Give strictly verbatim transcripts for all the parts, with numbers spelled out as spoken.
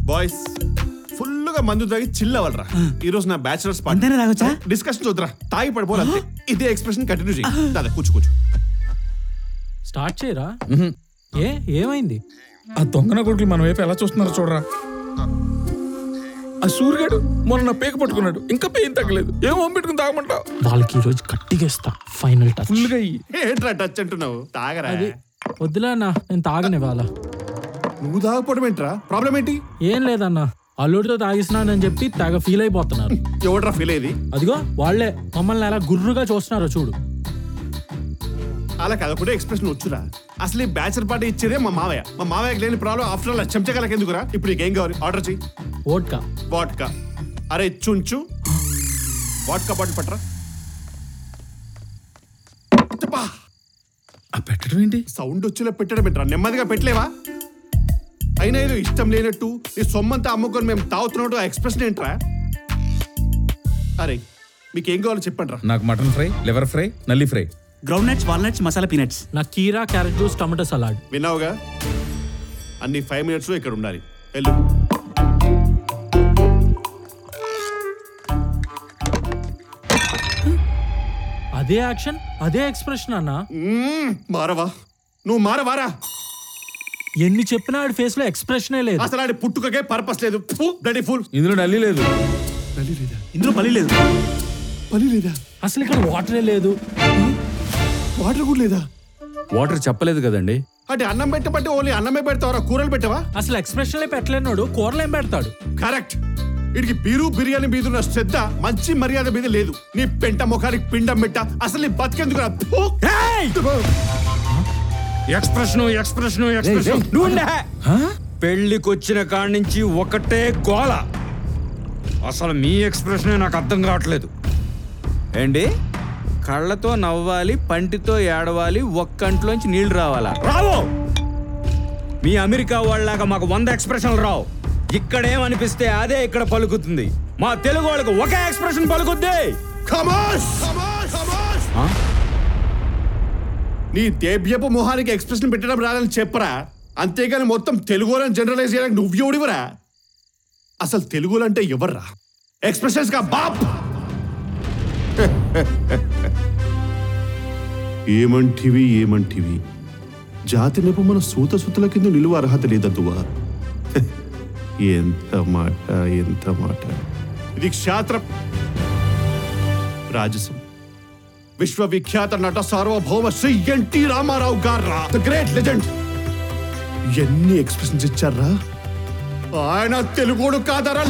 Boys ఫుల్గా మందు తాగి చిల్ అవ్వాలరా. ఈ రోజు నా బ్యాచులర్స్ పార్టీ తాగొచ్చా? డిస్కషన్ చూద్దరా, తాగి పడిపోవాలి అంతే. ఇదే ఎక్స్ప్రెషన్ కంటిన్యూ చేయి. దాదా కూర్చు కూర్చు. స్టార్ట్ చేయరా? ఏ ఏమైంది? ఆ దొంగన కొడుకులు మన వైపు ఎలా చూస్తున్నారో చూడరా. ఆ సూర్యగాడు మొన్న నా పేక పట్టుకున్నాడు, ఇంకా పెయిన్ తగ్గలేదు. ఏం పెట్టుకుని తాగమంటావు? వాళ్ళకి ఈ రోజు గట్టిగేస్తా. Final touch. ఫుల్గా ఏంట్రా టచ్ అంటున్నావు? తాగరా. వద్దులే అన్నా, నేను తాగని వాళ్ళ. నువ్వు తాగపోవడం ఏంట్రా? ప్రాబ్లం ఏంటి? ఏం లేదన్నా, అల్లుడితో తాగిస్తున్నానని చెప్పి తెగ ఫీల్ అయిపోతున్నారు. ఎవడ్రా ఫీల్ అయ్యేది? అదిగో వాళ్ళే మమ్మల్ని ఎలా గుర్రుగా చూస్తున్నారో చూడు. అలా కదకుండా ఎక్స్ప్రెషన్ వచ్చురా. అసలు ఈ బ్యాచర్ పార్టీ ఇచ్చేదే మా మావయ్య. మా మావయ్యకి లేని ప్రాబ్లం ఆఫ్టర్ ఆల్ చెంచగలకి ఎందుకురా? ఇప్పుడు నీకేం కావాలి? ఆర్డర్ చెయ్యి. వోడ్కా. వాట్కా. అరే చుంచు, వాట్కా బాటిల్ పట్టరా. పెట్టడం ఏంటి? సౌండ్ వచ్చేలా పెట్టడం ఏంట్రా? నెమ్మదిగా పెట్టలేవా? అయినా ఏదో ఇష్టం లేనట్టు నీ సొమ్మంతా అమ్ముకొని మేము తాగుతున్నట్టు ఆ ఎక్స్ప్రెషన్ ఏంట్రా? అరే మీకేం కావాలో చెప్పండి రా. నాకు మటన్ ఫ్రై, లివర్ ఫ్రై, నల్లి fry, groundnuts, walnuts, masala peanuts. నా కీరా, క్యారెట్ జ్యూస్, టమాటో సలాడ్. విన్నావుగా? అన్ని ఫైవ్ మినిట్స్ ఇక్కడ ఉండాలి. వెళ్ళు. అదే యాక్షన్, అదే ఎక్స్ప్రెషన్ అన్నా. మారవా నువ్వు? మారవారా? ఎన్ని చెప్పినా ఆడి ఫేస్ లో ఎక్స్ప్రెషనే లేదు. అసలు ఆడి పుట్టుకకే పర్పస్ లేదు. Bloody full. ఇందులో నల్లి లేదు. నల్లి లేదా? ఇందులో పల్లి లేదు. పల్లి లేదా? అసలు ఇక్కడ వాటరే లేదు. వాటర్ కూడా లేదా? వాటర్ చెప్పలేదు కదండి. అంటే అన్నం పెట్టబట్టి ఓన్లీ అన్నమే పెడతావరా? కూరలు పెట్టవా? అసలు ఎక్స్ప్రెషన్లే పెట్టలేనోడు కూరలు ఏం పెడతాడు? కరెక్ట్. వీడికి బీరు బిర్యానీ మీద ఉన్న శ్రద్ధ మంచి మర్యాద మీద లేదు. నీ పెంట ముఖానికి పిండం పెట్ట. అసలు నీ బతికెందుకు? ఎక్స్ప్రెషన్ ఎక్స్ప్రెషన్ ఎక్స్ప్రెషన్ పెళ్లికొచ్చిన కాడి నుంచి ఒకటే గోల. అసలు మీ ఎక్స్ప్రెషన్ నాకు అర్థం కావట్లేదు. ఏంటి? కళ్ళతో నవ్వాలి, పంటితో ఏడవాలి, ఒక్కంట్లోంచి నీళ్లు రావాలా? రావు. మీ అమెరికా వాళ్ళలాగా మాకు వంద ఎక్స్ప్రెషన్లు రావు. ఇక్కడేమనిపిస్తే అదే ఇక్కడ పలుకుతుంది. మా తెలుగు వాళ్ళకి ఒకే ఎక్స్ప్రెషన్ పలుకుద్ది. నీ దేవ్యపు మొహానికి ఎక్స్ప్రెషన్ పెట్టడం రాదని చెప్పరా, అంతేగాని మొత్తం తెలుగులను జనరలైజ్ చేయడానికి నువ్వు ఎవడివరా? అసలు తెలుగులు అంటే ఎవర్రా? ఎక్స్ప్రెషన్స్ గా బాప్. ఏమంటివి ఏమంటివి? జాతి నెప మన సూత సుతుల కింద నిలువ అర్హత లేదద్దువా. ఎంత మాట, ఎంత మాట. ఇది క్షాత్ర రాజసం. విశ్వవిఖ్యాత నట సార్వభౌమ శ్రీ ఎన్టీ రామారావు గారు, ద గ్రేట్ లెజెండ్. ఎన్ని ఎక్స్ప్రెషన్స్ ఇచ్చారా? ఆయన తెలుగుడు కాదరా?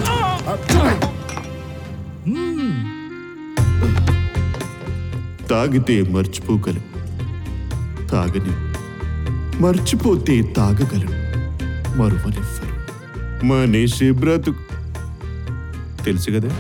తాగితే మర్చిపోగలం, తాగని మర్చిపోతే తాగగలం, మరువనివ్వరు మనిషి బ్రతుకు. తెలుసు కదా?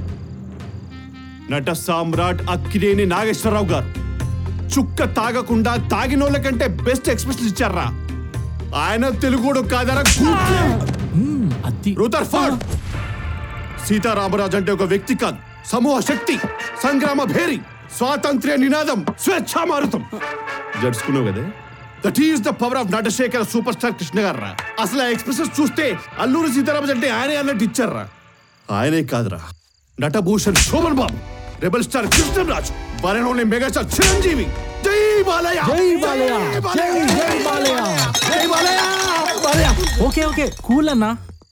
నట సామ్రాట్ అక్కినేని నాగేశ్వరరావు గారు చుక్క తాగకుండా తాగినోళ్ళ కంటే బెస్ట్ ఎక్స్ప్రెషన్ ఇచ్చారా? ఆయన తెలుగుడు కాదరా? రూదర్ఫర్డ్. సీతారామరాజు అంటే ఒక వ్యక్తి కాదు, సమూహ శక్తి, సంగ్రామ భేరి, స్వాతంత్ర్య నినాదం, స్వేచ్ఛా మారుతం. జడుచుకున్నావు కదా? That is the power of Natasekhara superstar Krishna గారు. అసలు ఆ ఎక్స్ప్రెషన్స్ చూస్తే అల్లూరి సీతారామరాజు అంటే ఆయనే అన్నట్టు ఇచ్చారా? ఆయనే కాదురా, నటభూషణ్ శోభన్ బాబు, రెబల్ స్టార్ కృష్ణరాజు, బలనోని మెగాస్టార్ చిరంజీవి. జై బాలయ్య, జై బాలయ్య, జై జై బాలయ్య, జై Balayya, Balayya. Okay okay cool అన్నా.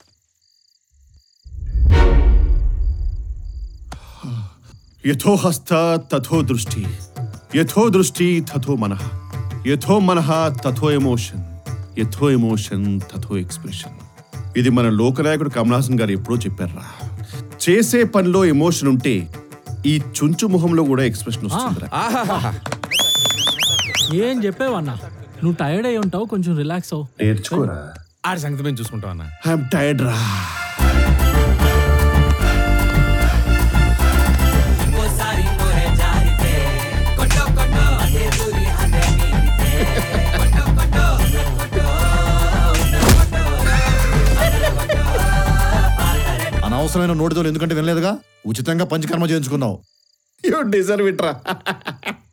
యథో హస్త తథో దృష్టి, యథో దృష్టి తథో మనః, యథో మనః తథో ఎమోషన్, యథో ఎమోషన్ తథో ఎక్స్ప్రెషన్. ఇది మన లోకనాయకుడు కమలహాసన్ గారు ఎప్పుడో చెప్పారా. చేసే పనిలో ఎమోషన్ ఉంటే ఈ చుంచు మొహంలో కూడా ఎక్స్ప్రెషన్ వస్తుంది. ఏం చెప్పేవన్నా? నువ్వు టైర్డ్ అయి ఉంటావు, కొంచెం రిలాక్స్ అవ్వు. నేర్చుకోరా. ఆడి సంగతి మేము చూసుకుంటాం అన్న. ఐఎమ్ టైర్డ్ రా. అనవసరమైన నోటితో ఎందుకంటే వినలేదుగా, ఉచితంగా పంచకర్మ చేయించుకున్నావు. యు డిజర్వ్ ఇట్ రా.